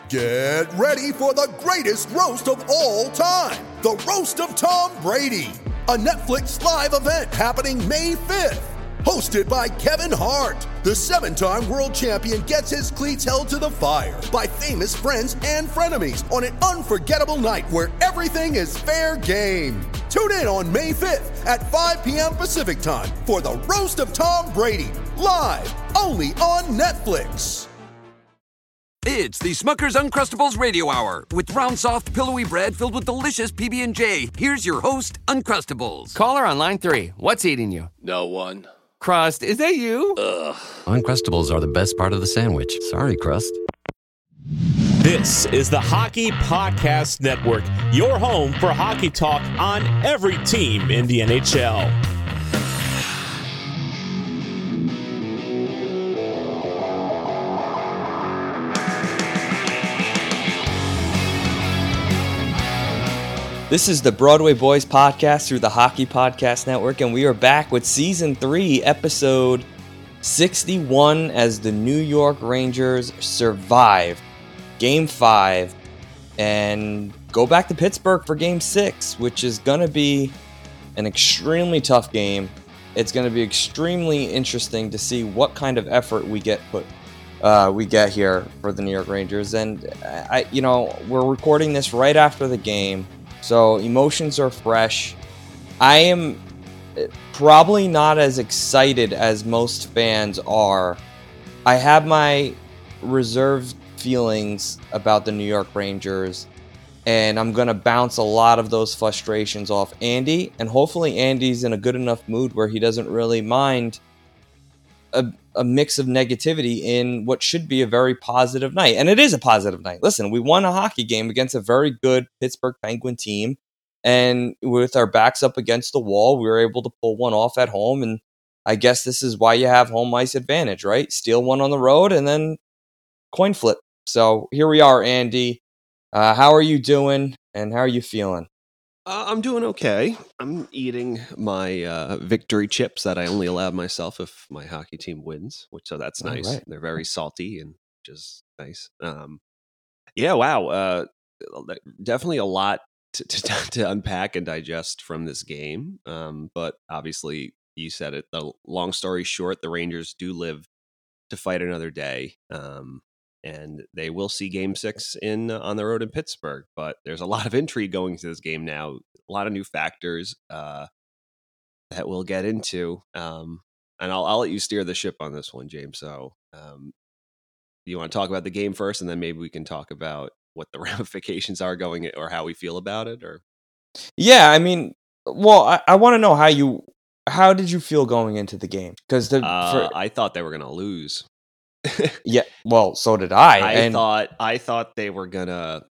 Get ready for the greatest roast of all time, the Roast of Tom Brady, a Netflix live event happening May 5th. Hosted by Kevin Hart, the 7-time world champion gets his cleats held to the fire by famous friends and frenemies on an unforgettable night where everything is fair game. Tune in on May 5th at 5 p.m. Pacific time for the Roast of Tom Brady, live only on Netflix. It's the Smucker's Uncrustables Radio Hour with round, soft, pillowy bread filled with delicious PB&J. Here's your host, Uncrustables. Caller on line 3. What's eating you? No one. Crust, is that you? Ugh. Uncrustables are the best part of the sandwich. Sorry, Crust. This is the Hockey Podcast Network, your home for hockey talk on every team in the NHL. This is the Broadway Boys podcast through the Hockey Podcast Network, and we are back with Season 3, Episode 61, as the New York Rangers survive Game 5 and go back to Pittsburgh for Game 6, which is going to be an extremely tough game. It's going to be extremely interesting to see what kind of effort we get here for the New York Rangers. And, we're recording this right after the game. So emotions are fresh. I am probably not as excited as most fans are. I have my reserved feelings about the New York Rangers, and I'm going to bounce a lot of those frustrations off Andy, and hopefully Andy's in a good enough mood where he doesn't really mind a mix of negativity in what should be a very positive night. And it is a positive night. Listen, we won a hockey game against a very good Pittsburgh Penguin team. And with our backs up against the wall, we were able to pull one off at home. And I guess this is why you have home ice advantage, right? Steal one on the road and then coin flip. So here we are, Andy. How are you doing and how are you feeling? I'm doing okay. I'm eating my victory chips that I only allow myself if my hockey team wins, so that's nice. Right. They're very salty and just nice. Wow. Definitely a lot to unpack and digest from this game. But obviously, you said it. The long story short, the Rangers do live to fight another day. And they will see Game 6 on the road in Pittsburgh. But there's a lot of intrigue going into this game now. A lot of new factors that we'll get into. And I'll let you steer the ship on this one, James. So you want to talk about the game first, and then maybe we can talk about what the ramifications are going or how we feel about it? Or yeah, I mean, well, I want to know how did you feel going into the game? Because I thought they were going to lose. Yeah, well, so did I. I thought they were gonna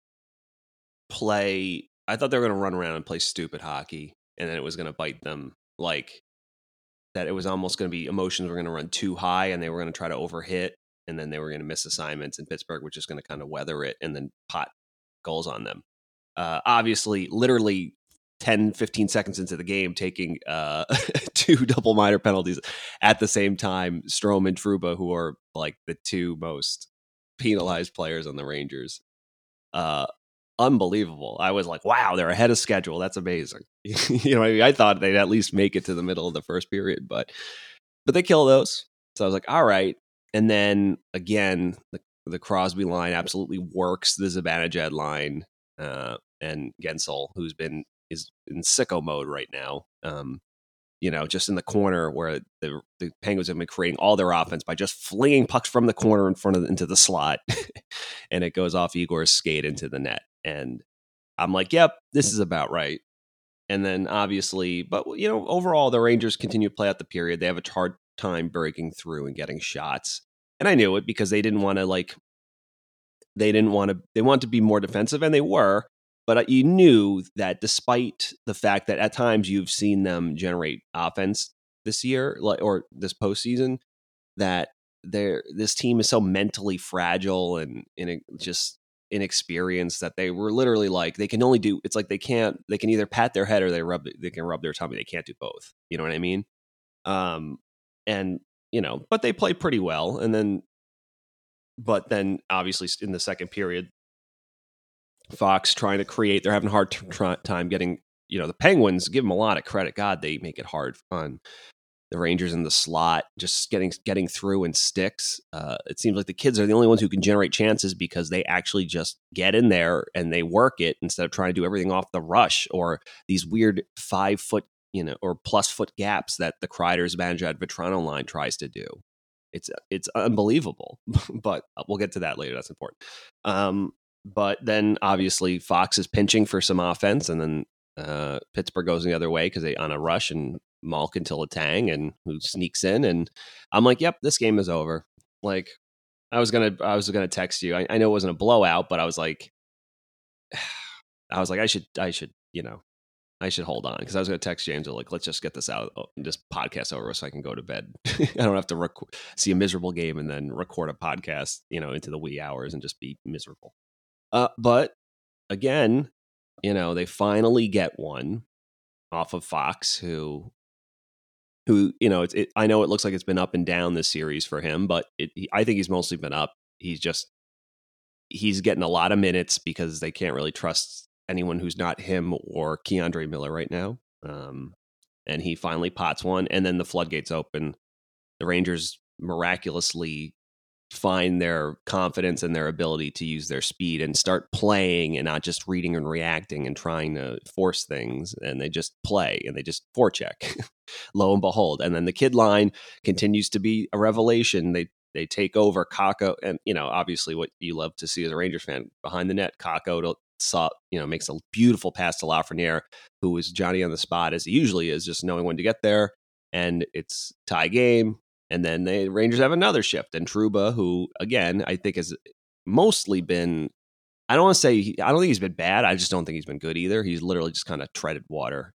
play. I thought they were gonna run around and play stupid hockey, and then it was gonna bite them. Like that, it was almost gonna be emotions were gonna run too high, and they were gonna try to overhit, and then they were gonna miss assignments, and Pittsburgh was just gonna kind of weather it and then pot goals on them. Obviously, literally 10, 15 seconds into the game, taking 2 double minor penalties at the same time. Strome and Trouba, who are like the 2 most penalized players on the Rangers. Unbelievable. I was like, wow, they're ahead of schedule. That's amazing. You know what I mean? I thought they'd at least make it to the middle of the first period, but they kill those. So I was like, all right. And then again, the Crosby line absolutely works. The Zibanejad line, and Gensel, who's is in sicko mode right now. Just in the corner where the Penguins have been creating all their offense by just flinging pucks from the corner into the slot, and it goes off Igor's skate into the net. And I'm like, yep, this is about right. And then obviously, but overall, the Rangers continue to play out the period. They have a hard time breaking through and getting shots, and I knew it because they wanted to be more defensive, and they were. But you knew that despite the fact that at times you've seen them generate offense this year, or this postseason, that this team is so mentally fragile and just inexperienced that they were literally like they can only do. It's like they can either pat their head or they can rub their tummy. They can't do both. You know what I mean? But they play pretty well, and then But then obviously in the second period, Fox trying to create, they're having a hard time getting, the Penguins, give them a lot of credit. God, they make it hard on the Rangers in the slot, just getting through in sticks. It seems like the kids are the only ones who can generate chances because they actually just get in there and they work it instead of trying to do everything off the rush or these weird 5 foot, or plus foot gaps that the Kreiders, Zibanejad, Vetrano line tries to do. It's unbelievable, but we'll get to that later. That's important. But then obviously Fox is pinching for some offense, and then Pittsburgh goes the other way because they on a rush and Malkin to Letang, and who sneaks in, and I'm like, yep, this game is over. Like, I was gonna text you. I know it wasn't a blowout, but I was like, I should hold on, because I was going to text James, like, let's just get this podcast over so I can go to bed. I don't have to see a miserable game and then record a podcast, into the wee hours and just be miserable. But again, they finally get one off of Fox, who I know it looks like it's been up and down this series for him, but I think he's mostly been up. He's getting a lot of minutes because they can't really trust anyone who's not him or Keandre Miller right now. And he finally pots one, and then the floodgates open. The Rangers miraculously find their confidence and their ability to use their speed and start playing and not just reading and reacting and trying to force things. And they just play and they just forecheck, lo and behold. And then the kid line continues to be a revelation. They take over Kakko, and obviously what you love to see as a Rangers fan, behind the net, Kakko makes a beautiful pass to Lafreniere, who is Johnny on the spot as he usually is, just knowing when to get there. And it's tie game. And then the Rangers have another shift, and Trouba, who again I think has mostly been, I don't think he's been bad. I just don't think he's been good either. He's literally just kind of treaded water.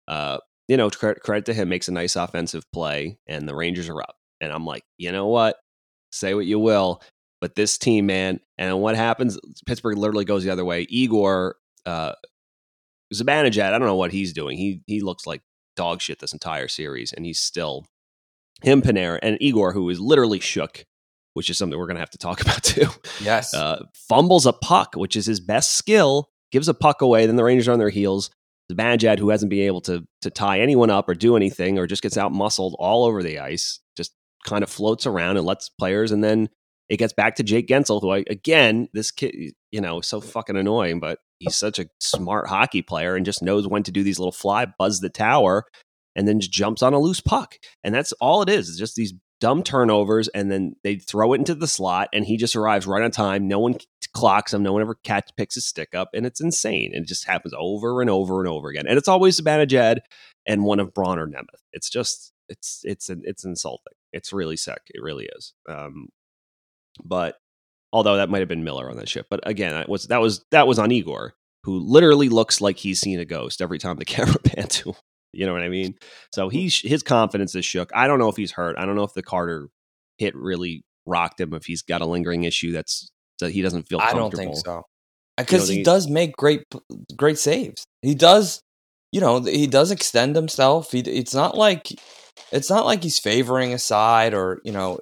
Credit to him, makes a nice offensive play, and the Rangers are up. And I'm like, you know what? Say what you will, but this team, man. And what happens? Pittsburgh literally goes the other way. Igor Zibanejad, I don't know what he's doing. He looks like dog shit this entire series, and he's still him, Panarin, and Igor, who is literally shook, which is something we're going to have to talk about too. Yes. Fumbles a puck, which is his best skill, gives a puck away, then the Rangers are on their heels. Zibanejad, who hasn't been able to tie anyone up or do anything, or just gets out muscled all over the ice, just kind of floats around and lets players, and then it gets back to Jake Gensel, who this kid, is so fucking annoying, but he's such a smart hockey player and just knows when to do these little buzz the tower, and then just jumps on a loose puck. And that's all it is. It's just these dumb turnovers, and then they throw it into the slot, and he just arrives right on time. No one clocks him. No one ever picks his stick up, and it's insane. And it just happens over and over and over again. And it's always Zibanejad and one of Braun or Nemeth. It's just, it's insulting. It's really sick. It really is. But although that might have been Miller on that ship. But again, that was on Igor, who literally looks like he's seen a ghost every time the camera pan to him. You know what I mean? So his confidence is shook. I don't know if he's hurt. I don't know if the Carter hit really rocked him, if he's got a lingering issue that he doesn't feel comfortable. I don't think so. Because he does make great saves. He does, he does extend himself. It's not like he's favoring a side, or,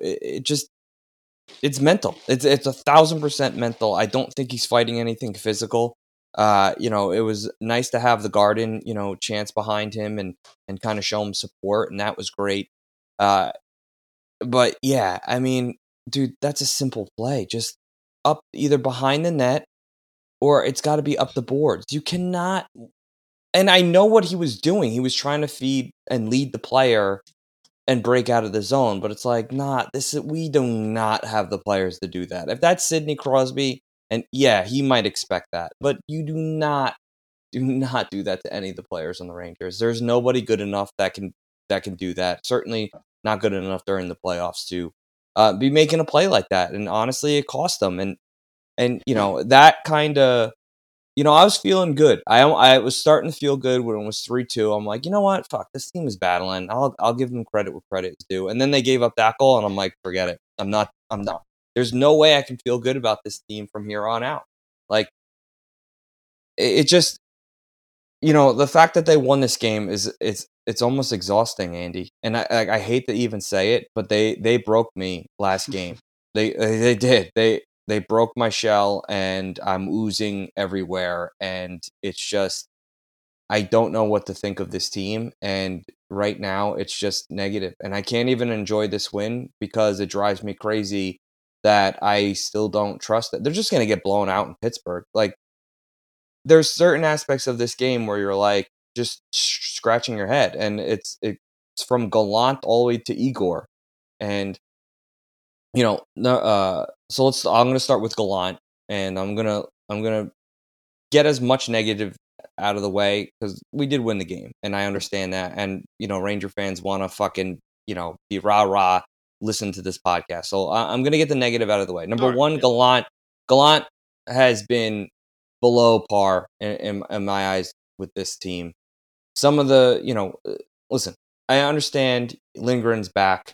it's mental. It's 1,000% mental. I don't think he's fighting anything physical. It was nice to have the Garden, chance behind him and kind of show him support, and that was great. But yeah, I mean, dude, that's a simple play. Just up either behind the net, or it's got to be up the boards. You cannot. And I know what he was doing. He was trying to feed and lead the player and break out of the zone, but it's like, we do not have the players to do that. If that's Sidney Crosby, and yeah, he might expect that, but you do not do that to any of the players on the Rangers. There's nobody good enough that can do that. Certainly not good enough during the playoffs to be making a play like that. And honestly, it cost them. And that kind of, I was feeling good. I was starting to feel good when it was 3-2. I'm like, you know what? Fuck, this team is battling. I'll give them credit where credit is due. And then they gave up that goal, and I'm like, forget it. I'm not. There's no way I can feel good about this team from here on out. Like, it just, the fact that they won this game it's almost exhausting, Andy. And I hate to even say it, but they broke me last game. They did. They broke my shell, and I'm oozing everywhere, and it's just I don't know what to think of this team, and right now it's just negative, and I can't even enjoy this win because it drives me crazy that I still don't trust it. They're just going to get blown out in Pittsburgh. Like, there's certain aspects of this game where you're like just scratching your head, and it's from Gallant all the way to Igor, and so I'm going to start with Gallant, and I'm gonna get as much negative out of the way because we did win the game, and I understand that. And Ranger fans want to fucking be rah rah, listen to this podcast. So I'm gonna get the negative out of the way. Number one, yeah. Gallant has been below par in my eyes with this team. Some of the listen, I understand Lindgren's back.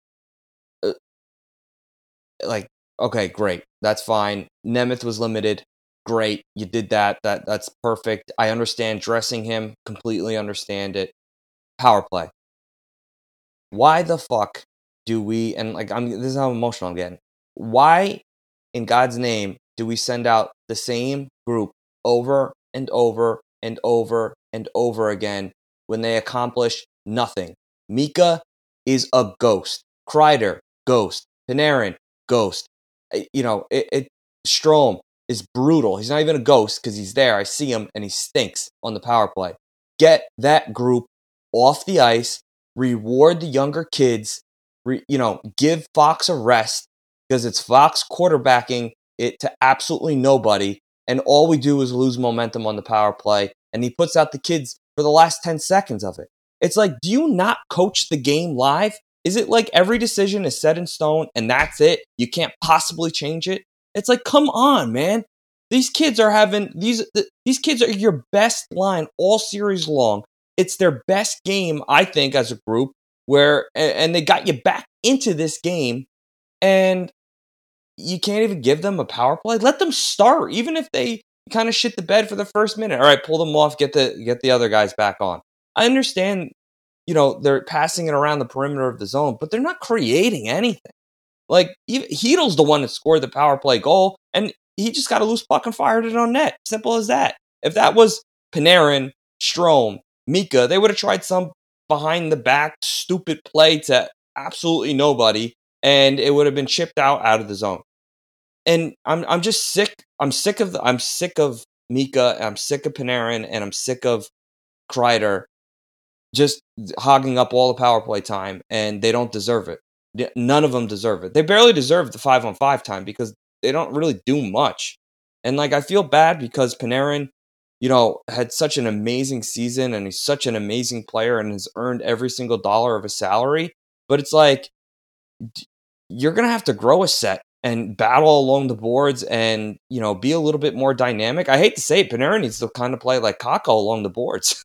Okay, great, that's fine. Nemeth was limited. Great, you did that. That's perfect. I understand dressing him. Completely understand it. Power play. Why the fuck do we? And this is how emotional I'm getting. Why, in God's name, do we send out the same group over and over and over and over again when they accomplish nothing? Mika is a ghost. Kreider, ghost. Panarin, ghost. Strome is brutal. He's not even a ghost because he's there. I see him and he stinks on the power play. Get that group off the ice. Reward the younger kids. Give Fox a rest because it's Fox quarterbacking it to absolutely nobody. And all we do is lose momentum on the power play. And he puts out the kids for the last 10 seconds of it. It's like, do you not coach the game live? Is it like every decision is set in stone and that's it? You can't possibly change it? It's like, come on, man. These kids are having these kids are your best line all series long. It's their best game, I think, as a group, and they got you back into this game, and you can't even give them a power play. Let them start, even if they kind of shit the bed for the first minute. All right, pull them off, get the other guys back on. I understand, they're passing it around the perimeter of the zone, but they're not creating anything. Like, Heedle's the one that scored the power play goal, and he just got a loose puck and fired it on net. Simple as that. If that was Panarin, Strome, Mika, they would have tried some behind the back stupid play to absolutely nobody, and it would have been chipped out of the zone. And I'm just sick. I'm sick of Mika. I'm sick of Panarin, and I'm sick of Kreider just hogging up all the power play time, and they don't deserve it. None of them deserve it. They barely deserve the 5-on-5 time because they don't really do much. And I feel bad because Panarin, had such an amazing season, and he's such an amazing player and has earned every single dollar of his salary. But it's like, you're going to have to grow a set and battle along the boards and, be a little bit more dynamic. I hate to say it, Panarin needs to kind of play like Kakko along the boards.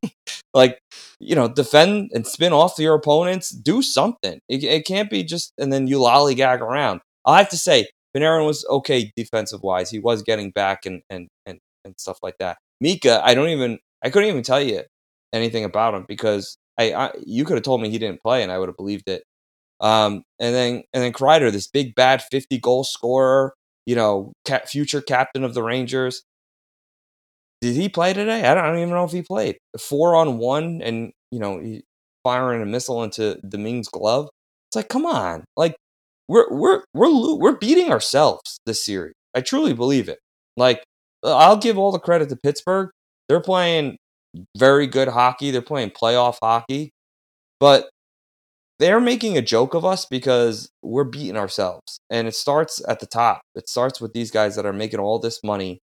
Defend and spin off your opponents. Do something. It can't be just, and then you lollygag around. I have to say, Panarin was okay defensive-wise. He was getting back and stuff like that. Mika, I couldn't even tell you anything about him because you could have told me he didn't play and I would have believed it. And then Kreider, this big bad 50-goal scorer, future captain of the Rangers. Did he play today? I don't even know if he played. 4-on-1 and he firing a missile into Domingue's glove. It's like, come on, we're beating ourselves this series. I truly believe it. I'll give all the credit to Pittsburgh. They're playing very good hockey. They're playing playoff hockey. But they're making a joke of us because we're beating ourselves. And it starts at the top. It starts with these guys that are making all this money.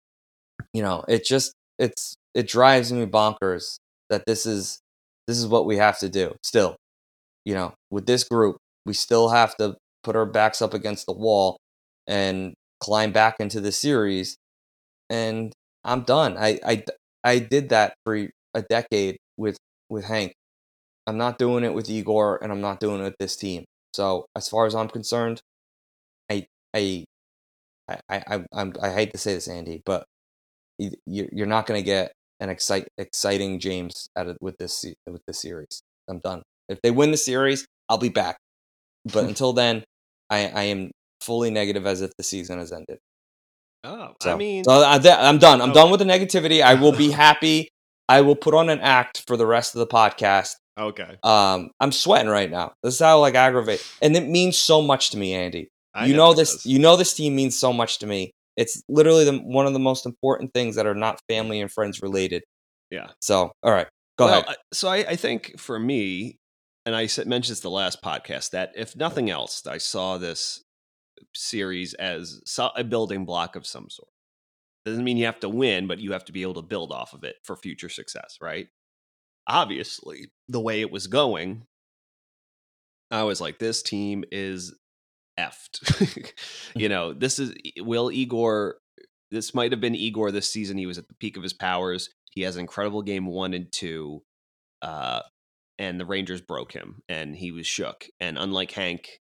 It drives me bonkers that this is what we have to do. Still, with this group, we still have to put our backs up against the wall and climb back into the series. And I'm done. I did that for a decade with Hank. I'm not doing it with Igor, and I'm not doing it with this team. So as far as I'm concerned, I hate to say this, Andy, but you're not going to get an exciting James with this series. I'm done. If they win the series, I'll be back. But until then, I am fully negative as if the season has ended. Oh, So, I mean, I'm done. I'm okay. done with the negativity. I will be happy. I will put on an act for the rest of the podcast. Okay. I'm sweating right now. This is how aggravate, and it means so much to me, Andy. You know this. Does. You know this team means so much to me. It's literally one of the most important things that are not family and friends related. Yeah. So, all right, go ahead. So I think for me, and I mentioned this the last podcast, that if nothing else, I saw this series as a building block of some sort. Doesn't mean you have to win, but you have to be able to build off of it for future success, right? Obviously, the way it was going, I was like, this team is effed. This might have been Igor this season. He was at the peak of his powers. He has an incredible game 1 and 2. And the Rangers broke him and he was shook. And unlike Hank,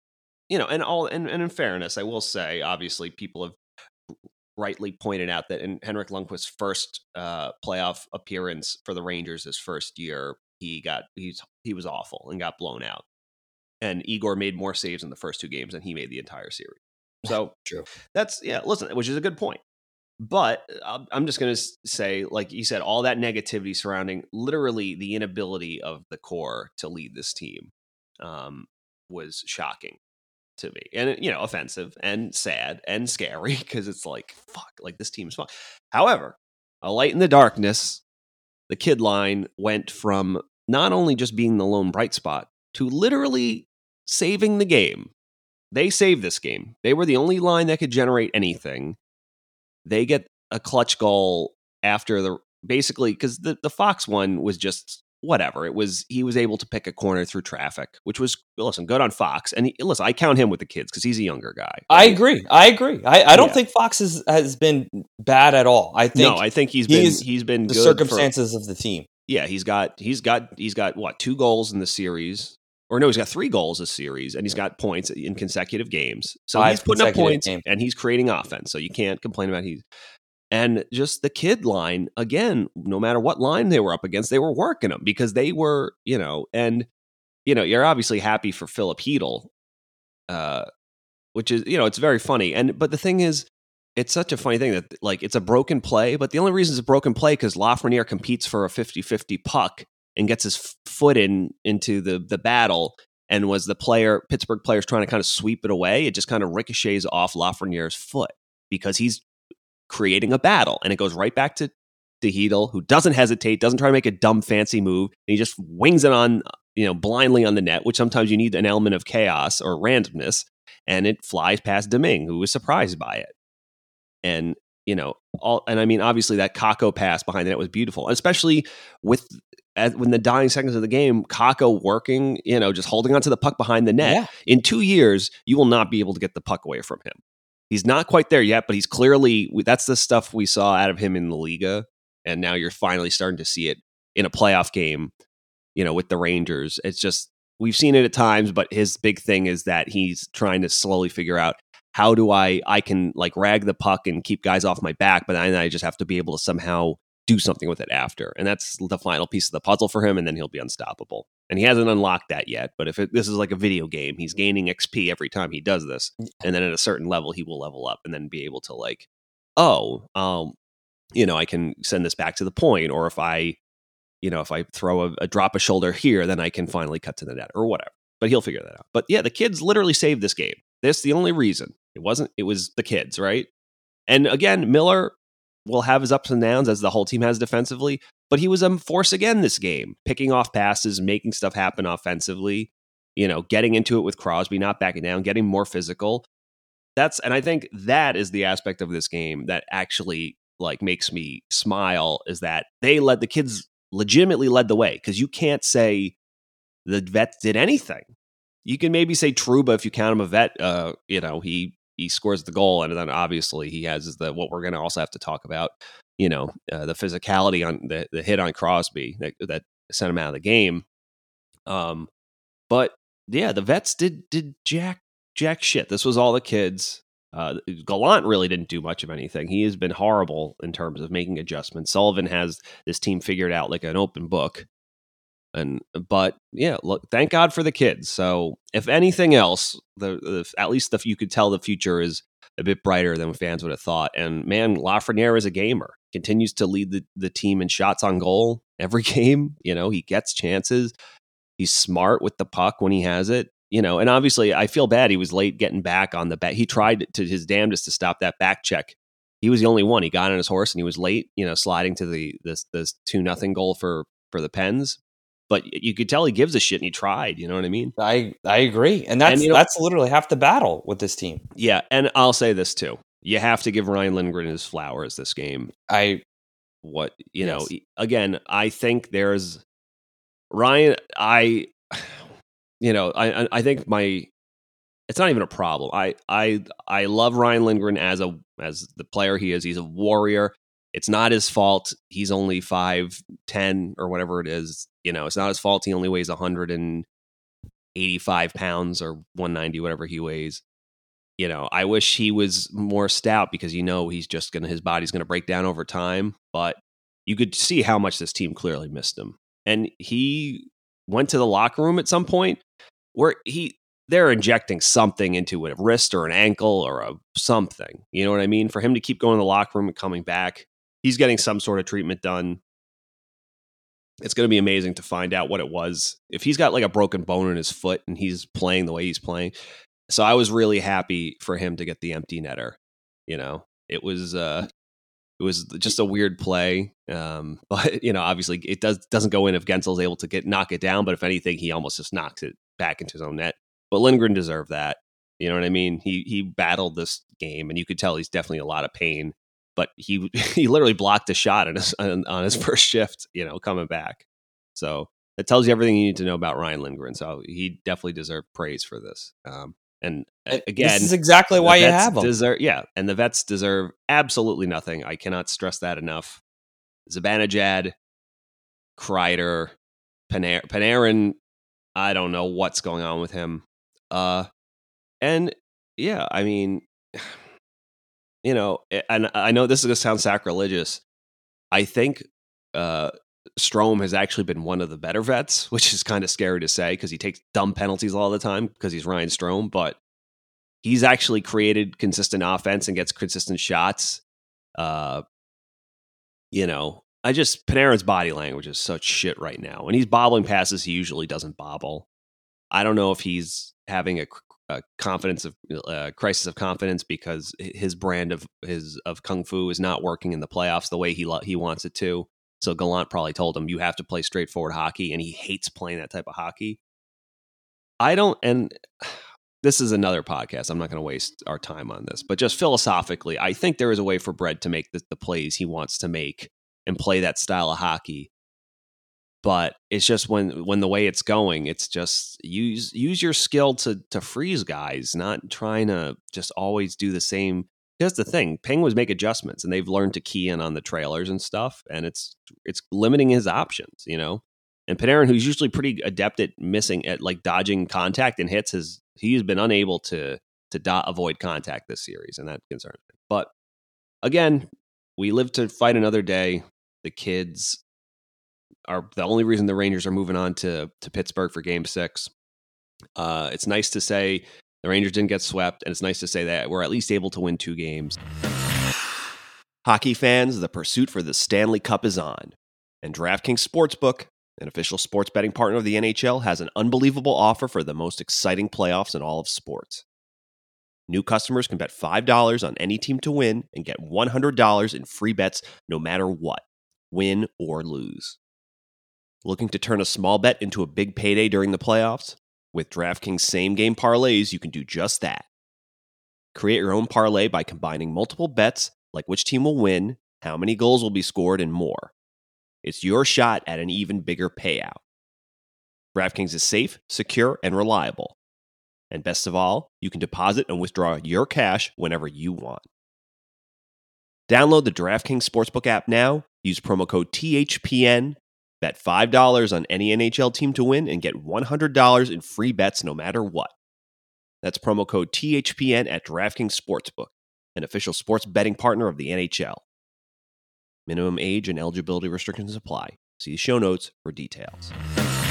and in fairness, I will say, obviously, people have rightly pointed out that in Henrik Lundqvist's first playoff appearance for the Rangers his first year, he was awful and got blown out. And Igor made more saves in the first 2 games than he made the entire series. So True. Listen, which is a good point. But I'm just going to say, like you said, all that negativity surrounding literally the inability of the core to lead this team was shocking to me. And, offensive and sad and scary because it's like, fuck, like this team's fun. However, a light in the darkness, the kid line went from not only just being the lone bright spot to literally saving the game. They saved this game. They were the only line that could generate anything. They get a clutch goal after basically because the Fox one was just whatever. He was able to pick a corner through traffic, which was, listen, good on Fox. And I count him with the kids because he's a younger guy. Right? I agree. I don't think Fox has been bad at all. I think he's been the good circumstances of the team. Yeah, he's got what, 2 goals in the series. Or no, he's got 3 goals this series, and he's got points in consecutive games. So he's putting up points, and he's creating offense. So you can't complain about and just the kid line, again, no matter what line they were up against, they were working them because they were, you're obviously happy for Philip Hedl, which is, it's very funny. But the thing is, it's such a funny thing that, like, it's a broken play, but the only reason it's a broken play because Lafreniere competes for a 50-50 puck and gets his foot into the battle, and was the Pittsburgh players trying to kind of sweep it away. It just kind of ricochets off Lafreniere's foot because he's creating a battle, and it goes right back to Hedl, who doesn't hesitate, doesn't try to make a dumb fancy move, and he just wings it on, blindly on the net, which sometimes you need an element of chaos or randomness, and it flies past Domingue, who was surprised by it. And obviously that Kakko pass behind the net was beautiful, especially when the dying seconds of the game, Kakko working, just holding onto the puck behind the net. Yeah. In 2 years, you will not be able to get the puck away from him. He's not quite there yet, but he's clearly, that's the stuff we saw out of him in the Liga. And now you're finally starting to see it in a playoff game, with the Rangers. It's just, we've seen it at times, but his big thing is that he's trying to slowly figure out, how do I can like rag the puck and keep guys off my back, but then I just have to be able to somehow do something with it after. And that's the final piece of the puzzle for him, and then he'll be unstoppable. And he hasn't unlocked that yet, but this is like a video game, he's gaining XP every time he does this. And then at a certain level, he will level up and then be able to I can send this back to the point, or if I throw a drop a shoulder here, then I can finally cut to the net or whatever. But he'll figure that out. But yeah, the kids literally saved this game. That's the only reason. It was the kids, right? And again, Miller will have his ups and downs as the whole team has defensively, but he was a force again this game, picking off passes, making stuff happen offensively, getting into it with Crosby, not backing down, getting more physical. And I think that is the aspect of this game that actually like makes me smile, is that the kids legitimately led the way, because you can't say the Vets did anything. You can maybe say Trouba if you count him a vet. He scores the goal, and then obviously he has what we're going to also have to talk about. The physicality on the hit on Crosby that sent him out of the game. But yeah, the Vets did jack shit. This was all the kids. Gallant really didn't do much of anything. He has been horrible in terms of making adjustments. Sullivan has this team figured out like an open book. But yeah, look, thank God for the kids. So if anything else, at least you could tell the future is a bit brighter than fans would have thought. And man, Lafreniere is a gamer, continues to lead the team in shots on goal every game. He gets chances. He's smart with the puck when he has it. And obviously I feel bad. He was late getting back on the back. He tried to his damnedest to stop that back check. He was the only one. He got on his horse and he was late, sliding to this 2-0 goal for the Pens. But you could tell he gives a shit and he tried. You know what I mean? I agree. And that's literally half the battle with this team. Yeah. And I'll say this too. You have to give Ryan Lindgren his flowers this game. Again, I think there's Ryan. I think it's not even a problem. I love Ryan Lindgren as the player he is. He's a warrior. It's not his fault. He's only 5'10" or whatever it is. It's not his fault. He only weighs 185 pounds or 190, whatever he weighs. I wish he was more stout because his body's gonna break down over time. But you could see how much this team clearly missed him, and he went to the locker room at some point where they're injecting something into a wrist or an ankle or something. You know what I mean? For him to keep going to the locker room and coming back, he's getting some sort of treatment done. It's going to be amazing to find out what it was. If he's got like a broken bone in his foot and he's playing the way he's playing. So I was really happy for him to get the empty netter. It was just a weird play. But obviously it doesn't go in if Gensel's able to knock it down. But if anything, he almost just knocks it back into his own net. But Lindgren deserved that. You know what I mean? He battled this game and you could tell he's definitely a lot of pain. But he literally blocked a shot on his first shift, coming back. So that tells you everything you need to know about Ryan Lindgren. So he definitely deserved praise for this. And again, this is exactly why you have him. And the vets deserve absolutely nothing. I cannot stress that enough. Zibanejad, Kreider, Panarin, I don't know what's going on with him. And yeah, I mean, and I know this is going to sound sacrilegious. I think Strome has actually been one of the better vets, which is kind of scary to say because he takes dumb penalties all the time because he's Ryan Strome, but he's actually created consistent offense and gets consistent shots. Panarin's body language is such shit right now. When he's bobbling passes, he usually doesn't bobble. I don't know if he's having a confidence of crisis of confidence because his brand of kung fu is not working in the playoffs the way he wants it to. So Gallant probably told him, you have to play straightforward hockey, and he hates playing that type of hockey. And this is another podcast. I'm not going to waste our time on this, but just philosophically, I think there is a way for Brett to make the plays he wants to make and play that style of hockey. But it's just when the way it's going, it's just use your skill to freeze guys, not trying to just always do the same. Here's the thing: Penguins make adjustments, and they've learned to key in on the trailers and stuff, and it's limiting his options, And Panarin, who's usually pretty adept at dodging contact and hits, he's been unable to avoid contact this series, and that concerns me. But again, we live to fight another day. The kids are the only reason the Rangers are moving on to Pittsburgh for Game 6. It's nice to say the Rangers didn't get swept, and it's nice to say that we're at least able to win 2 games. Hockey fans, the pursuit for the Stanley Cup is on, and DraftKings Sportsbook, an official sports betting partner of the NHL, has an unbelievable offer for the most exciting playoffs in all of sports. New customers can bet $5 on any team to win and get $100 in free bets no matter what, win or lose. Looking to turn a small bet into a big payday during the playoffs? With DraftKings same-game parlays, you can do just that. Create your own parlay by combining multiple bets, like which team will win, how many goals will be scored, and more. It's your shot at an even bigger payout. DraftKings is safe, secure, and reliable. And best of all, you can deposit and withdraw your cash whenever you want. Download the DraftKings Sportsbook app now, use promo code THPN, bet $5 on any NHL team to win, and get $100 in free bets no matter what. That's promo code THPN at DraftKings Sportsbook, an official sports betting partner of the NHL. Minimum age and eligibility restrictions apply. See show notes for details.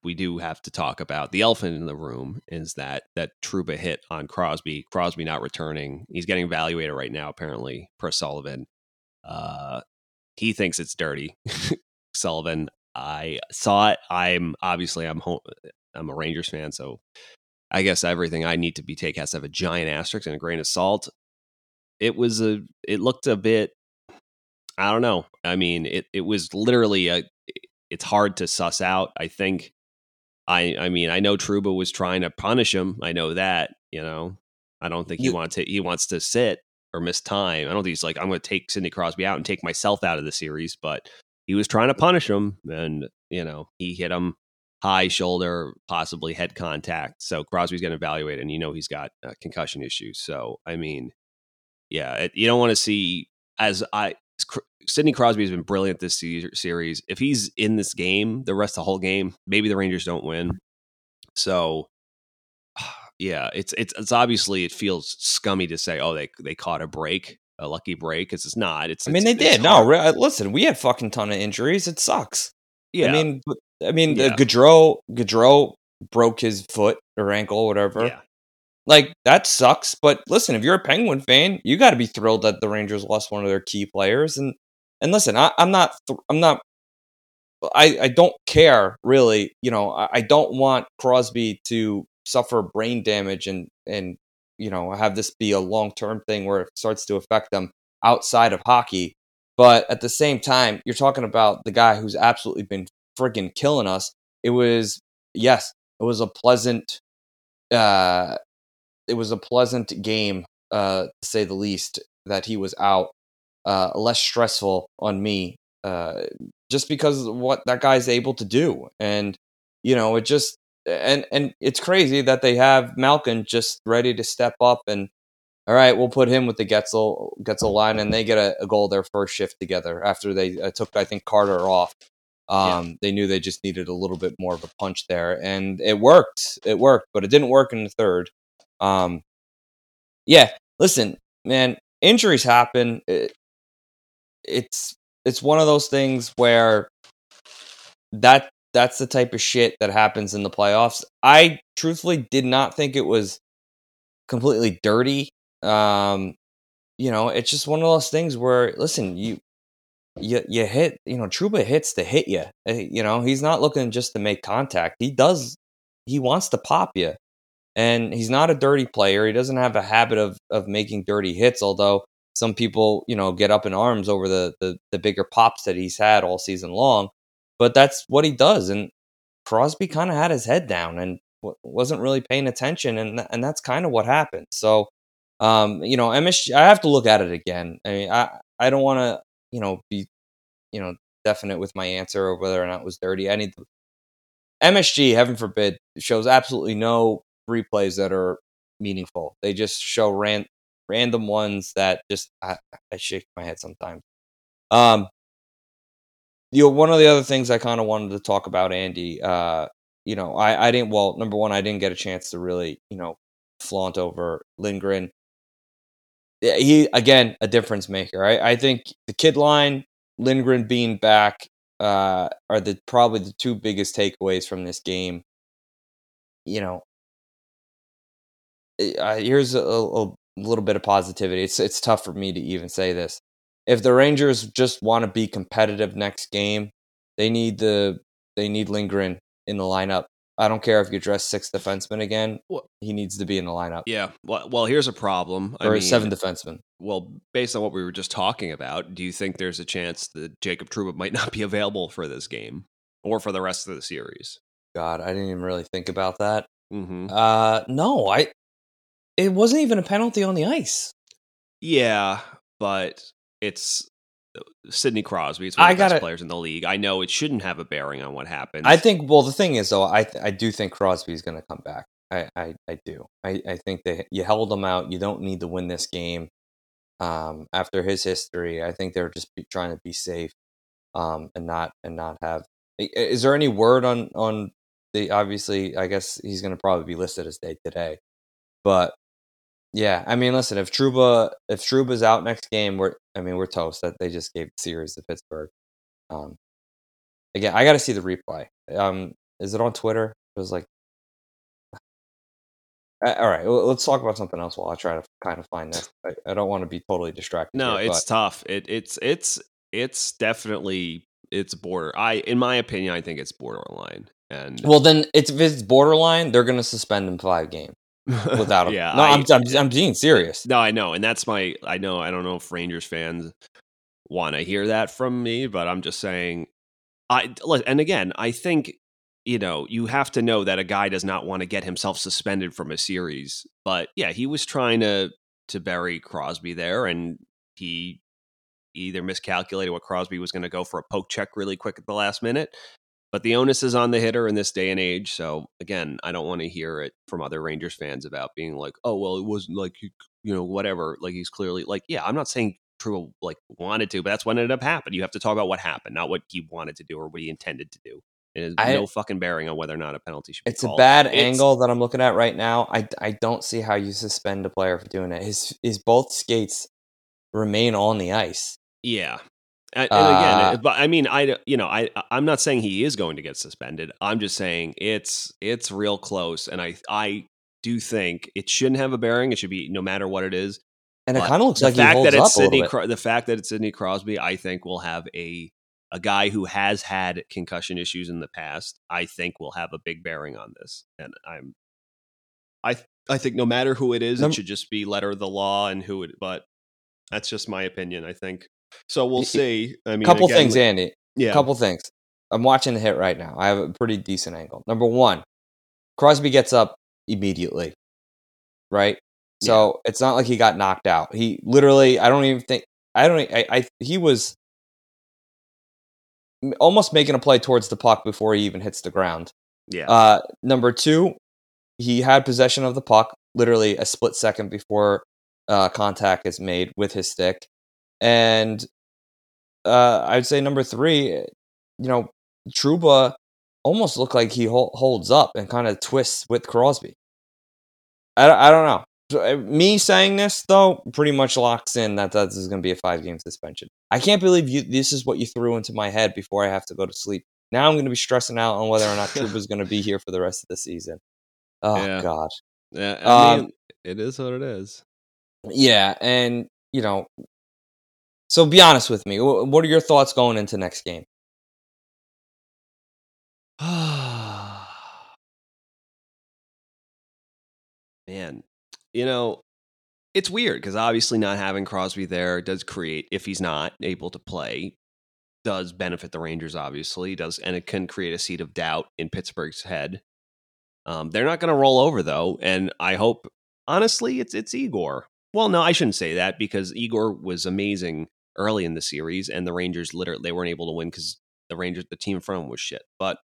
we do have to talk about the elephant in the room is that Trouba hit on Crosby. Crosby not returning. He's getting evaluated right now, apparently, per Sullivan. He thinks it's dirty. Sullivan, I saw it. I'm a Rangers fan, so I guess everything I need to be take has to have a giant asterisk and a grain of salt. It looked a bit, I don't know. I mean, it was literally it's hard to suss out. I think, I mean, I know Trouba was trying to punish him. I know that, I don't think he wants to sit or miss time. I don't think he's like, I'm going to take Sidney Crosby out and take myself out of the series, but he was trying to punish him, and, he hit him high shoulder, possibly head contact. So Crosby's getting evaluated, and he's got concussion issues. So, I mean, yeah, you don't want to see, Sidney Crosby has been brilliant this series. If he's in this game, the rest of the whole game, maybe the Rangers don't win. So, yeah, it's obviously, it feels scummy to say, oh, they caught a lucky break, because it's not. They did. No, listen, we had fucking ton of injuries. It sucks. Yeah, Gaudreau broke his foot or ankle, whatever. Yeah. Like, that sucks. But listen, if you're a Penguin fan, you got to be thrilled that the Rangers lost one of their key players. And listen, I don't care, really. I don't want Crosby to suffer brain damage and have this be a long-term thing where it starts to affect them outside of hockey. But at the same time, you're talking about the guy who's absolutely been friggin' killing us. It was a pleasant game, to say the least, that he was out. Less stressful on me, just because of what that guy's able to do. And, it just, and it's crazy that they have Malkin just ready to step up, and all right, we'll put him with the Getzel line, and they get a goal their first shift together after they took, I think, Carter off. They knew they just needed a little bit more of a punch there, and it worked, but it didn't work in the third. Listen, man, injuries happen. It's one of those things where that's the type of shit that happens in the playoffs. I truthfully did not think it was completely dirty. It's just one of those things where, listen, you hit, Trouba hits to hit you. He's not looking just to make contact. He wants to pop you. And he's not a dirty player. He doesn't have a habit of making dirty hits, although some people, get up in arms over the bigger pops that he's had all season long. But that's what he does. And Crosby kind of had his head down and wasn't really paying attention. And that's kind of what happened. So, MSG, I have to look at it again. I mean, I don't want to, be, definite with my answer of whether or not it was dirty. I need MSG, heaven forbid, shows absolutely no replays that are meaningful. They just show random ones that just I shake my head sometimes. One of the other things I kind of wanted to talk about, Andy, I didn't, number one, I didn't get a chance to really, flaunt over Lindgren. He, again, a difference maker. I think the kid line, Lindgren being back, are probably the two biggest takeaways from this game. Here's a little bit of positivity. It's tough for me to even say this. If the Rangers just want to be competitive next game, they need Lindgren in the lineup. I don't care if you dress 6 defensemen again. He needs to be in the lineup. Yeah. Well, here's a problem. Or 7 defensemen. Well, based on what we were just talking about, do you think there's a chance that Jacob Trouba might not be available for this game or for the rest of the series? God, I didn't even really think about that. Mm-hmm. No, it wasn't even a penalty on the ice. Yeah, but it's Sidney Crosby. It's one of the best players in the league. I know it shouldn't have a bearing on what happens. I think, the thing is, though, I do think Crosby's going to come back. I do. I think that you held him out. You don't need to win this game. After his history, I think they're just trying to be safe, and not have. Is there any word on the? Obviously, I guess he's going to probably be listed as day today, but yeah, I mean, listen, if Trouba's out next game, we're toast. That they just gave the series to Pittsburgh. Again, I got to see the replay. Is it on Twitter? It was like, all right, let's talk about something else while I try to kind of find this. I don't want to be totally distracted. No, here, it's tough. It's definitely it's border. In my opinion, I think it's borderline. And well, then if it's borderline, they're going to suspend him 5 games without him. Yeah, no, I'm being serious. No, I know, and that's my. I know. I don't know if Rangers fans want to hear that from me, but I'm just saying. And again, I think you have to know that a guy does not want to get himself suspended from a series. But yeah, he was trying to bury Crosby there, and he either miscalculated what Crosby was going to go for a poke check really quick at the last minute. But the onus is on the hitter in this day and age. So again, I don't want to hear it from other Rangers fans about being like, oh, well, it wasn't like, whatever. Like he's clearly like, yeah, I'm not saying True like wanted to, but that's what ended up happening. You have to talk about what happened, not what he wanted to do or what he intended to do. It has no fucking bearing on whether or not a penalty should be called. It's a bad angle that I'm looking at right now. I don't see how you suspend a player for doing it. His both skates remain on the ice. Yeah. And again, but I mean, I'm not saying he is going to get suspended. I'm just saying it's real close, and I do think it shouldn't have a bearing. It should be no matter what it is. And it kind of looks like he holds up a little bit. The fact that it's Sidney Crosby, I think, will have a guy who has had concussion issues in the past. I think will have a big bearing on this, and I think no matter who it is, it should just be letter of the law and who it. But that's just my opinion. I think. So we'll see. I mean, couple things, Andy. Yeah, couple things. I'm watching the hit right now. I have a pretty decent angle. Number one, Crosby gets up immediately, right? So it's not like he got knocked out. He literally, he was almost making a play towards the puck before he even hits the ground. Yeah. Number two, he had possession of the puck literally a split second before contact is made with his stick. And I'd say number three, Trouba almost looked like he holds up and kind of twists with Crosby. I don't know. Me saying this, though, pretty much locks in that this is going to be a 5-game suspension. I can't believe this is what you threw into my head before I have to go to sleep. Now I'm going to be stressing out on whether or not Trouba is going to be here for the rest of the season. Oh, God. Yeah, I mean, it is what it is. Yeah, and, so be honest with me. What are your thoughts going into next game? Man, it's weird because obviously not having Crosby there does create, if he's not able to play, does benefit the Rangers, obviously. And it can create a seed of doubt in Pittsburgh's head. They're not going to roll over, though, and I hope, honestly, it's Igor. Well, no, I shouldn't say that because Igor was amazing early in the series, and the Rangers they weren't able to win because the team in front of them was shit. But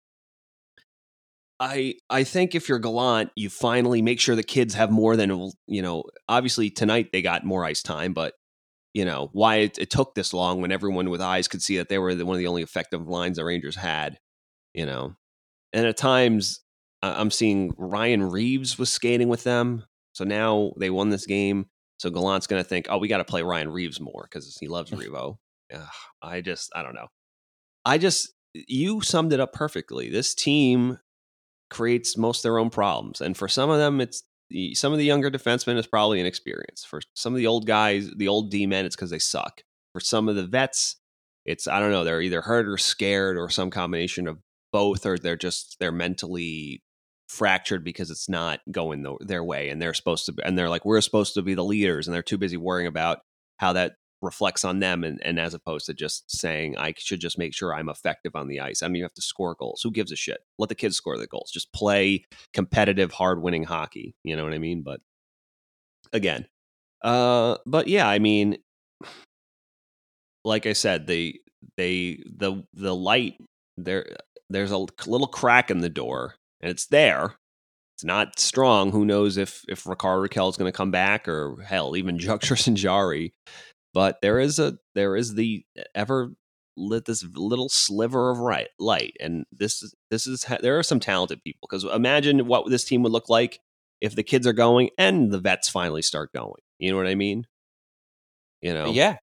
I think if you're Gallant, you finally make sure the kids have more than, obviously tonight they got more ice time, but, why it took this long when everyone with eyes could see that they were one of the only effective lines the Rangers had, And at times, I'm seeing Ryan Reeves was skating with them, so now they won this game. So Gallant's going to think, oh, we got to play Ryan Reeves more because he loves Revo. I don't know. You summed it up perfectly. This team creates most of their own problems. And for some of them, some of the younger defensemen is probably inexperience. For some of the old guys, the old D-men, it's because they suck. For some of the vets, it's, I don't know, they're either hurt or scared or some combination of both, or they're mentally fractured because it's not going their way, and they're like, we're supposed to be the leaders, and they're too busy worrying about how that reflects on them, and as opposed to just saying, I should just make sure I'm effective on the ice. I mean, you have to score goals. Who gives a shit? Let the kids score the goals. Just play competitive, hard-winning hockey. You know what I mean? But again, but yeah, I mean, like I said, the light there's a little crack in the door. And it's there. It's not strong. Who knows if Rickard Rakell is going to come back, or hell, even Tristan Jarry. But there is the ever lit this little sliver of light, and this is there are some talented people. Because imagine what this team would look like if the kids are going and the vets finally start going. You know what I mean? Yeah.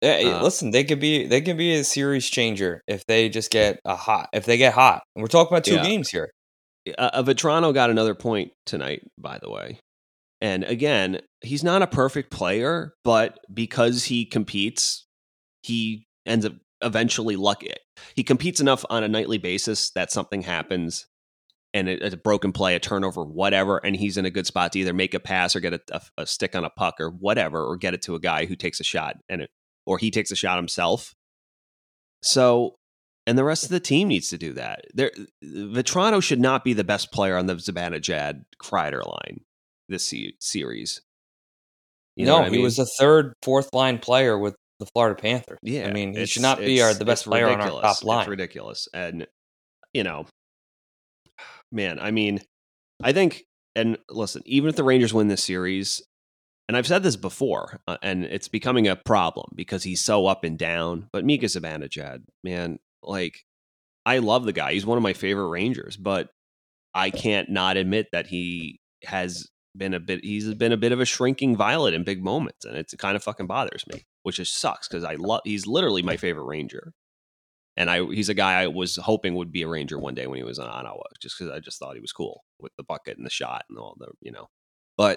Listen, they could be a series changer if they just get hot. And we're talking about 2 games here. Vetrano got another point tonight, by the way. And again, he's not a perfect player, but because he competes, he ends up eventually lucky. He competes enough on a nightly basis that something happens, and it's a broken play, a turnover, whatever, and he's in a good spot to either make a pass or get a stick on a puck or whatever, or get it to a guy who takes a shot, or he takes a shot himself. So, and the rest of the team needs to do that. Vetrano should not be the best player on the Zibanejad Kreider line this series. He was a third, fourth line player with the Florida Panthers. Yeah, I mean, he should not be the best player on our top line. It's ridiculous. And, man, I mean, I think, and listen, even if the Rangers win this series, and I've said this before, and it's becoming a problem because he's so up and down, but Mika Zibanejad, man, like, I love the guy. He's one of my favorite Rangers, but I can't not admit that he's been a bit of a shrinking violet in big moments, and it kind of fucking bothers me, which just sucks because he's literally my favorite Ranger, and he's a guy I was hoping would be a Ranger one day when he was in Ottawa, just because I just thought he was cool with the bucket and the shot and all the but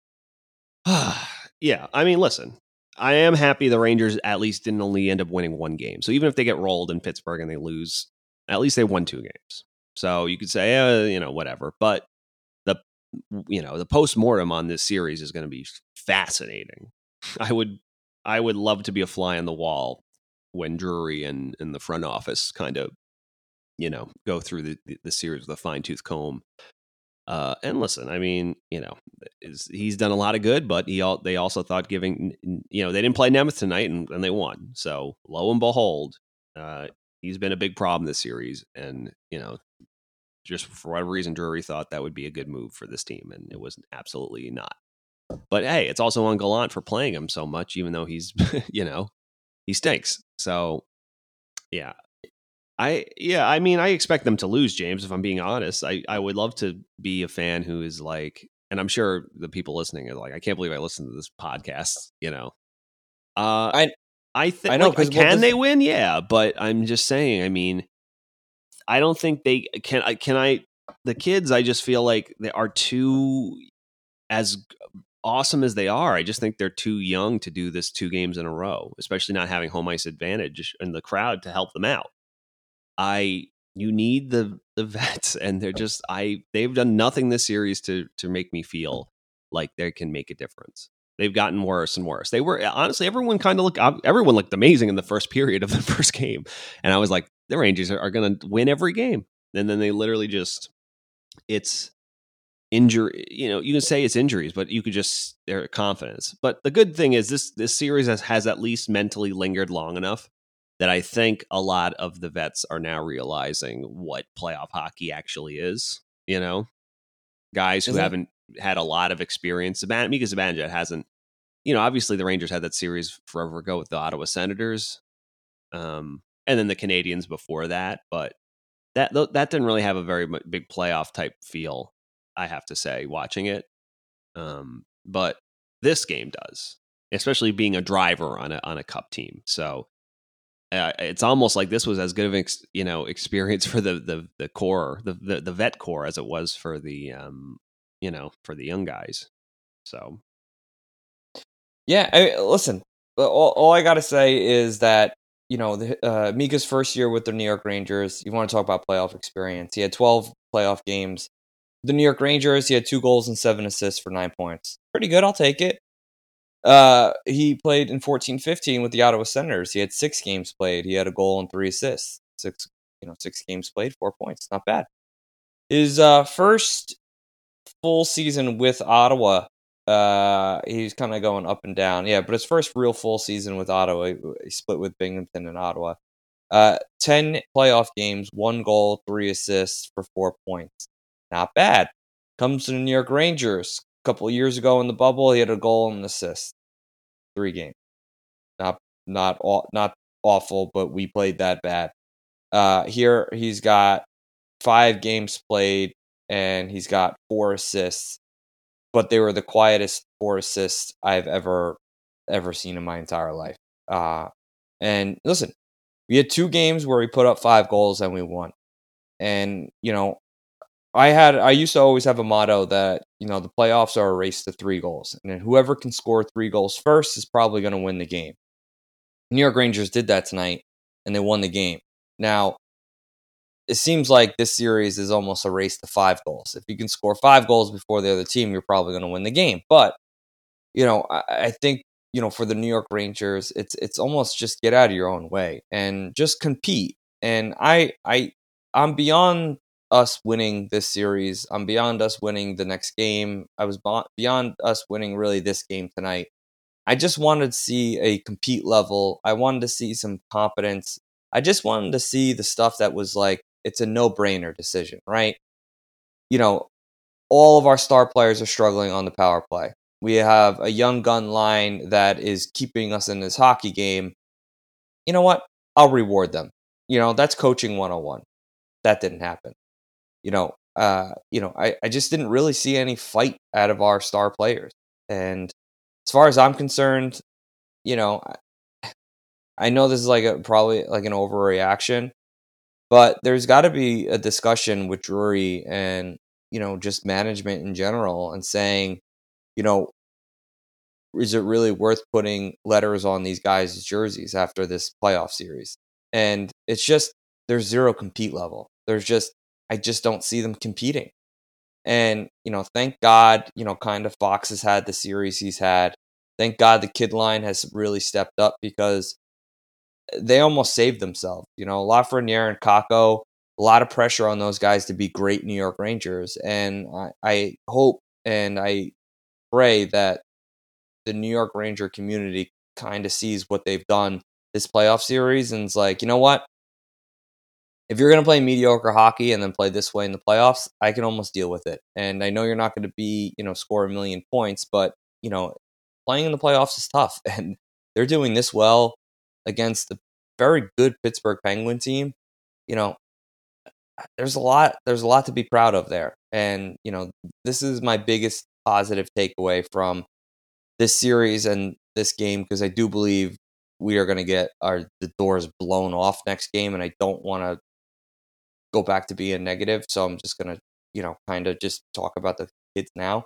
yeah, I mean, listen, I am happy the Rangers at least didn't only end up winning 1 game, so even if they get rolled in Pittsburgh and they lose, at least they won 2 games. So you could say, whatever, but the post-mortem on this series is going to be fascinating. I would love to be a fly on the wall when Drury and the front office kind of, go through the series with a fine-tooth comb. And listen, I mean, he's done a lot of good, but they also thought they didn't play Nemeth tonight and they won. So lo and behold, he's been a big problem this series, and just for whatever reason, Drury thought that would be a good move for this team, and it was absolutely not. But hey, it's also on Gallant for playing him so much, even though he's, he stinks. So, yeah. I mean, I expect them to lose, James, if I'm being honest. I would love to be a fan who is like, and I'm sure the people listening are like, I can't believe I listened to this podcast, I know, can they win? Yeah, but I'm just saying, I mean, I don't think they can. The kids, I just feel like they are too, as awesome as they are, I just think they're too young to do this 2 games in a row, especially not having home ice advantage in the crowd to help them out. You need the vets, and they've done nothing this series to make me feel like they can make a difference. They've gotten worse and worse. They were honestly, everyone looked amazing in the first period of the first game, and I was like, the Rangers are going to win every game, and then they literally it's injury. You can say it's injuries, but you could just their confidence. But the good thing is this series has at least mentally lingered long enough that I think a lot of the vets are now realizing what playoff hockey actually is. Guys who haven't had a lot of experience. Mika Zibanejad hasn't. Obviously the Rangers had that series forever ago with the Ottawa Senators, and then the Canadiens before that. But that didn't really have a very big playoff type feel, I have to say, watching it. But this game does, especially being a driver on a cup team. So it's almost like this was as good of an experience for the core, the vet core, as it was for the for the young guys. So yeah, listen, all I gotta say is that Mika's first year with the New York Rangers, you want to talk about playoff experience. He had 12 playoff games. The New York Rangers, he had 2 goals and 7 assists for 9 points. Pretty good, I'll take it. He played in 14-15 with the Ottawa Senators. He had 6 games played. He had a goal and 3 assists. 6 games played, 4 points. Not bad. His first full season with Ottawa, he's kind of going up and down. Yeah, but his first real full season with Ottawa, he split with Binghamton and Ottawa. 10 playoff games, 1 goal, 3 assists for 4 points. Not bad. Comes to the New York Rangers. A couple of years ago in the bubble, he had a goal and an assist. 3 games. Not awful, but we played that bad. Here he's got 5 games played and he's got 4 assists, but they were the quietest 4 assists I've ever seen in my entire life. And listen, we had 2 games where we put up 5 goals and we won. And, I used to always have a motto that, the playoffs are a race to 3 goals. And then whoever can score 3 goals first is probably going to win the game. New York Rangers did that tonight, and they won the game. Now, it seems like this series is almost a race to 5 goals. If you can score 5 goals before the other team, you're probably going to win the game. But, I think, for the New York Rangers, it's almost just get out of your own way and just compete. And I'm beyond us winning this series. I'm beyond us winning the next game. I was beyond us winning really this game tonight. I just wanted to see a compete level. I wanted to see some confidence. I just wanted to see the stuff that was like, it's a no-brainer decision, right? All of our star players are struggling on the power play. We have a young gun line that is keeping us in this hockey game. You know what? I'll reward them. That's coaching 101. That didn't happen. I just didn't really see any fight out of our star players. And as far as I'm concerned, I know this is probably like an overreaction, but there's got to be a discussion with Drury and, just management in general and saying, is it really worth putting letters on these guys' jerseys after this playoff series? And it's just, there's zero compete level. I just don't see them competing. And, thank God, kind of Fox has had the series he's had. Thank God the kid line has really stepped up because they almost saved themselves. Lafreniere and Kakko, a lot of pressure on those guys to be great New York Rangers. And I hope and I pray that the New York Ranger community kind of sees what they've done this playoff series and is like, you know what? If you're going to play mediocre hockey and then play this way in the playoffs, I can almost deal with it. And I know you're not going to be, score a million points, but, playing in the playoffs is tough. And they're doing this well against the very good Pittsburgh Penguin team. There's a lot to be proud of there. And, this is my biggest positive takeaway from this series and this game, because I do believe we are going to get the doors blown off next game. And I don't want to go back to being negative. So I'm just going to, kind of just talk about the kids now.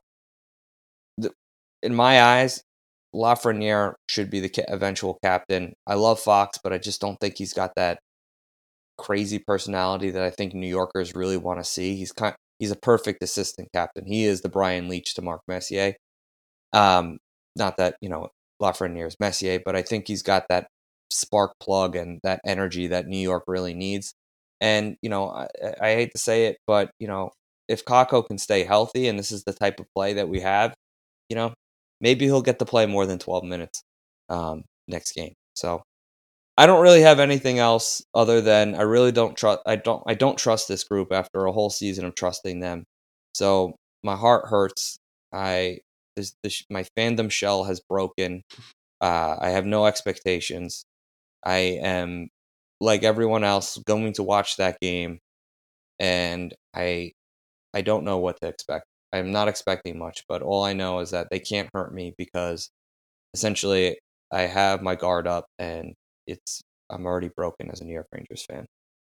In my eyes, Lafreniere should be the eventual captain. I love Fox, but I just don't think he's got that crazy personality that I think New Yorkers really want to see. He's a perfect assistant captain. He is the Brian Leetch to Mark Messier. Not that, Lafreniere is Messier, but I think he's got that spark plug and that energy that New York really needs. And, I hate to say it, but, if Kakko can stay healthy and this is the type of play that we have, maybe he'll get to play more than 12 minutes next game. So I don't really have anything else other than I really don't trust. I don't trust this group after a whole season of trusting them. So my heart hurts. My fandom shell has broken. I have no expectations. I am, like everyone else, going to watch that game, and I don't know what to expect. I'm not expecting much, but all I know is that they can't hurt me because essentially I have my guard up and I'm already broken as a New York Rangers fan.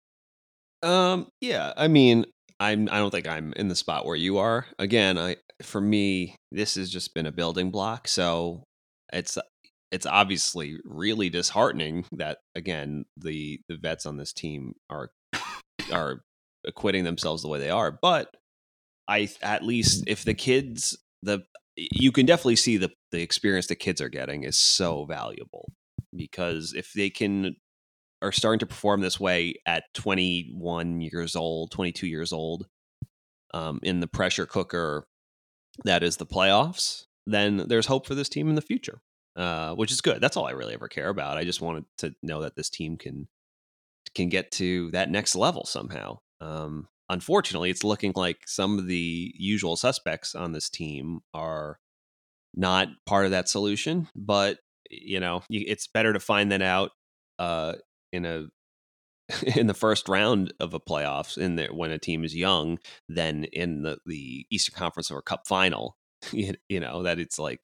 Yeah, I mean, I don't think I'm in the spot where you are. Again, for me, this has just been a building block. So it's obviously really disheartening that, again, the vets on this team are acquitting themselves the way they are. But at least if the kids, you can definitely see the experience the kids are getting is so valuable, because if they are starting to perform this way at 21 years old, 22 years old, in the pressure cooker that is the playoffs, then there's hope for this team in the future, which is good. That's all I really ever care about. I just wanted to know that this team can get to that next level somehow. Unfortunately, it's looking like some of the usual suspects on this team are not part of that solution, but it's better to find that out in the first round of a playoffs when a team is young than in the Eastern Conference or Cup final. That it's like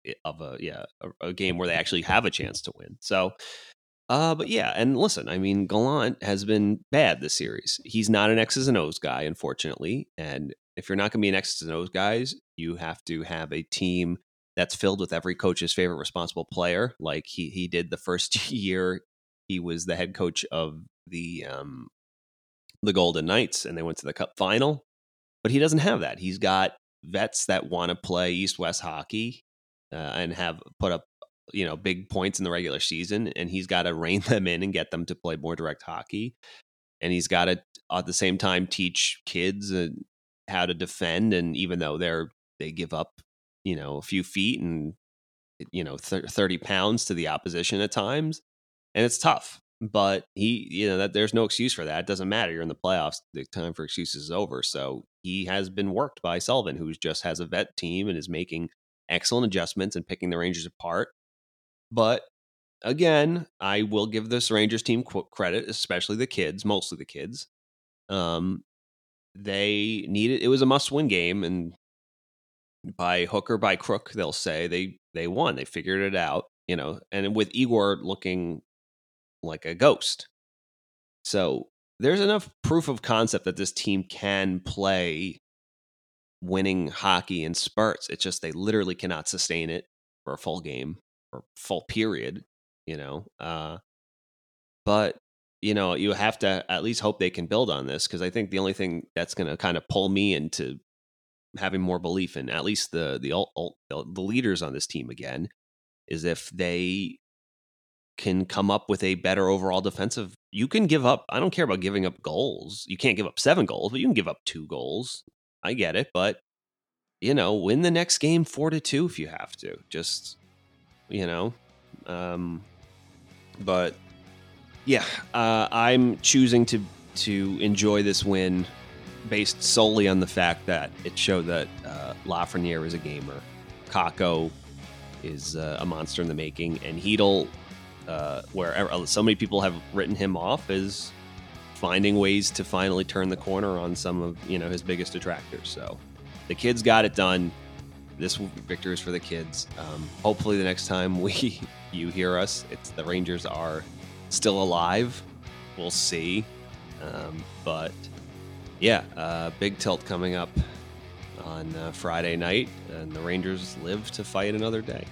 a game where they actually have a chance to win. So, but yeah, and listen, I mean, Gallant has been bad this series. He's not an X's and O's guy, unfortunately. And if you're not going to be an X's and O's guys, you have to have a team that's filled with every coach's favorite responsible player, like he did the first year he was the head coach of the Golden Knights, and they went to the Cup final. But he doesn't have that. He's got vets that want to play East-West hockey and have put up big points in the regular season, and he's got to rein them in and get them to play more direct hockey. And he's got to at the same time teach kids how to defend, and even though they give up a few feet and 30 pounds to the opposition at times, and it's tough, but that there's no excuse for that. It doesn't matter. You're in the playoffs. The time for excuses is over. So he has been worked by Sullivan, who just has a vet team and is making excellent adjustments and picking the Rangers apart. But again, I will give this Rangers team credit, especially the kids, mostly the kids. They needed, it was a must-win game, and by hook or by crook, they'll say they won. They figured it out, and with Igor looking like a ghost. So there's enough proof of concept that this team can play winning hockey in spurts. It's just they literally cannot sustain it for a full game or full period, but you have to at least hope they can build on this, because I think the only thing that's going to kind of pull me into having more belief in at least the leaders on this team again is if they can come up with a better overall defensive. You can give up. I don't care about giving up goals. You can't give up 7 goals, but you can give up 2 goals. I get it, but win the next game 4-2 if you have to. Just but yeah, I'm choosing to enjoy this win based solely on the fact that it showed that Lafreniere is a gamer, Kakko is a monster in the making, and Hedl, where so many people have written him off, is finding ways to finally turn the corner on some of his biggest detractors. So the kids got it done. This victory is for the kids. Hopefully the next time you hear us, it's the Rangers are still alive. We'll see. But yeah, big tilt coming up on Friday night, and the Rangers live to fight another day.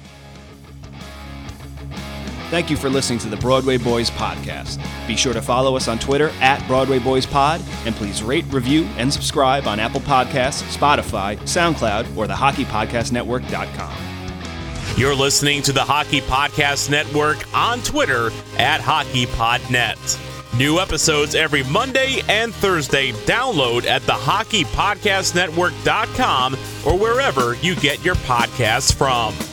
Thank you for listening to the Broadway Boys podcast. Be sure to follow us on Twitter @BroadwayBoysPod, and please rate, review, and subscribe on Apple Podcasts, Spotify, SoundCloud, or the HockeyPodcastNetwork.com. You're listening to the Hockey Podcast Network on Twitter @HockeyPodNet. New episodes every Monday and Thursday. Download at the HockeyPodcastNetwork.com or wherever you get your podcasts from.